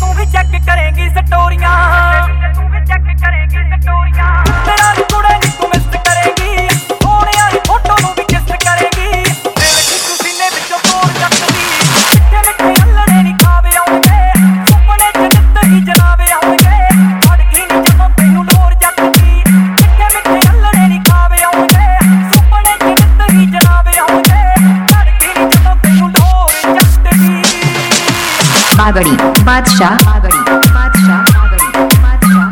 तू भी चेक करेंगी स्टोरियां तेरा नी कुड़े नी तू मिस करेंगी सोने वाली फोटो नू भी किस करेंगी दिल की तू सीने विचों तोड़ सकदी मिठे मिठे अल्लड़े नी खावे आउणगे सुपने च नित ही जनावे आउणगे अड़गी नी जदों तैनू लोर जगदी मिठे मिठे अल्लड़े नी खावे आउणगे सुपने च नित ही जनावे आउणगे अड़गी नी जदों तैनू लोर जगदी बागड़ी बादशाह बागड़ी बादशाह बागड़ी बादशाह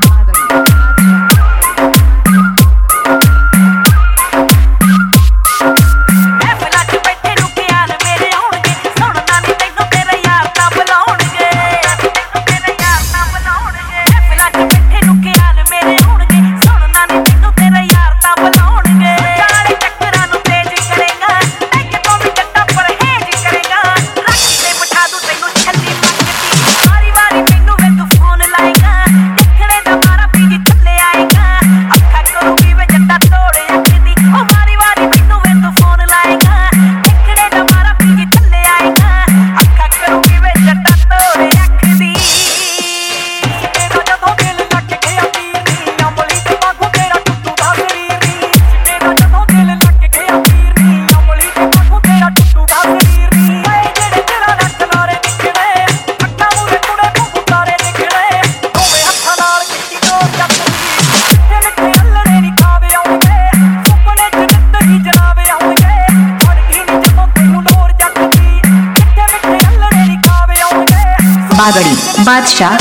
बागड़ी बादशाह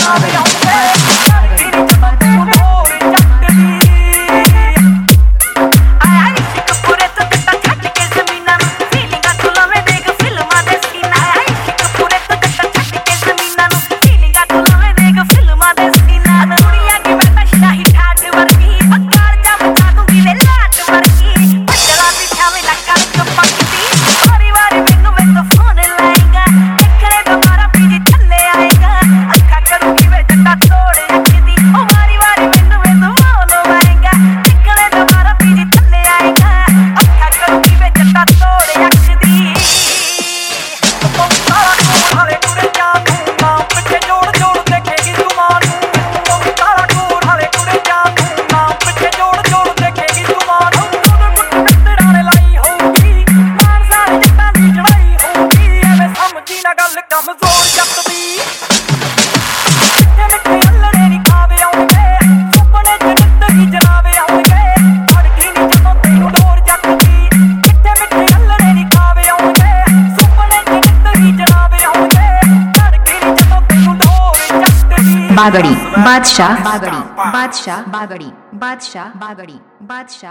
बागड़ी बादशाह बागड़ी बादशाह बागड़ी बादशाह बागड़ी बादशाह